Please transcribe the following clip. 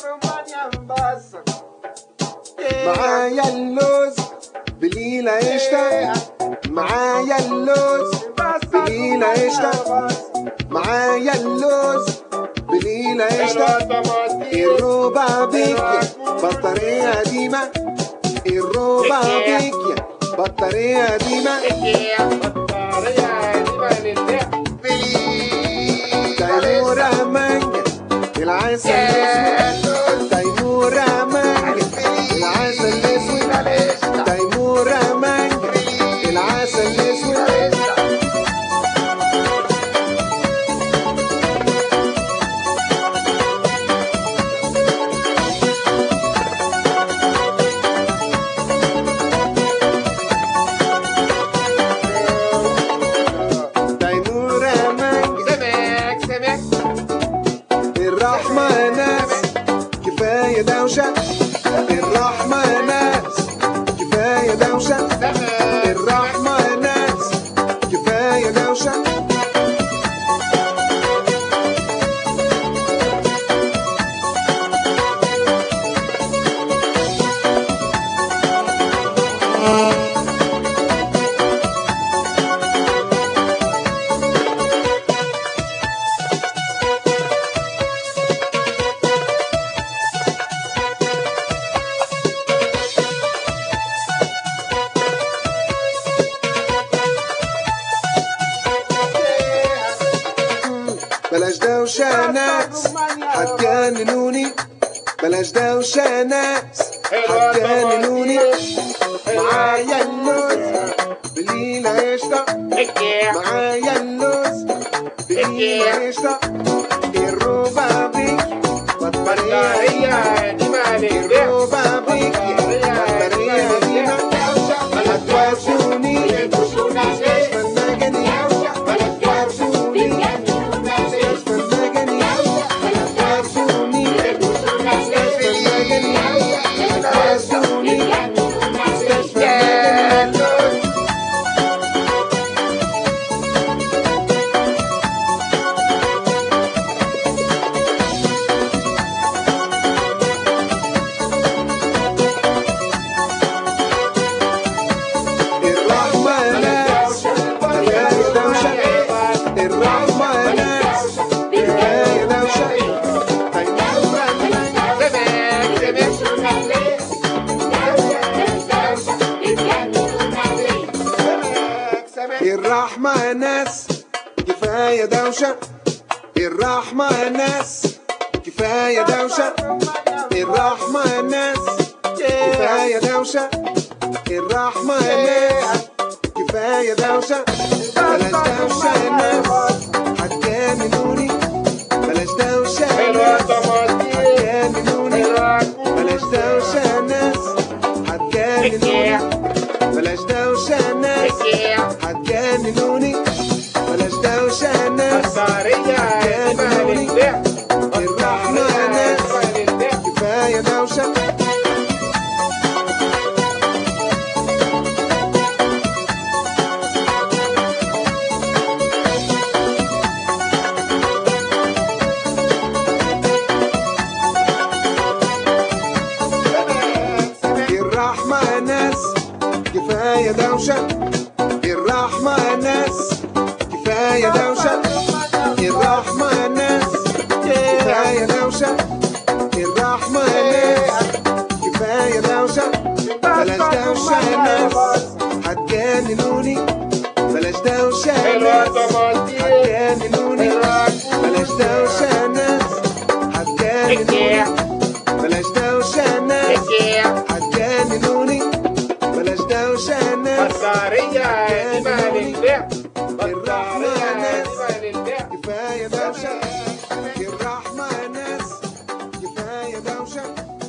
معايا اللوز بليلة قشطة، معايا اللوز بليلة قشطة، معايا اللوز بليلة قشطة. الروبا بيكيا بطارية قديمة، الروبا بيكيا بطارية قديمة. تيمورة مانجا العسل الأسود، تيمورة مانجا العسل الأسود، تيمورة مانجا العسل الأسود. الرحمة ناس كفاية دوشة، الرحمة ناس كفاية دوشة، الرحمة ناس كفاية دوشة. بلاش دوشة ناس هتجننوني، بلاش دوشة ناس هتجننوني. معايا اللوز بليلة قشطة، معايا اللوز بليلة قشطة. الروبا بيكي بطارية قديمة، الروبا بيكي بطارية قديمة. هتودوني مستشفى المجانين، الرحمة ناس كفاية دوشة، الرحمة ناس كفاية دوشة، الرحمة ناس كفاية دوشة، الرحمة ناس كفاية دوشة. بلاش دوشة ناس هتجننوني، بلاش دوشة ناس هتجننوني، بلاش دوشة ناس هتجننوني، بلاش دوشة ناس هتجننوني، بلاش دوشة ناس هتجننوني. الرحمة ناس كفاية دوشة. الرحمة ناس كفاية دوشة، الرحمة ناس كفاية دوشة، الرحمة ناس كفاية دوشة، الرحمة ناس كفاية دوشة. بلاش دوشة ناس هتجننوني، بلاش دوشة ناس هتجننوني، بلاش دوشة ناس هتجننوني، بلاش دوشة ناس هتجننوني، بلاش دوشة ناس هتجننوني. الرحمة ناس كفاية دوشة، الرحمة ناس كفاية دوشة.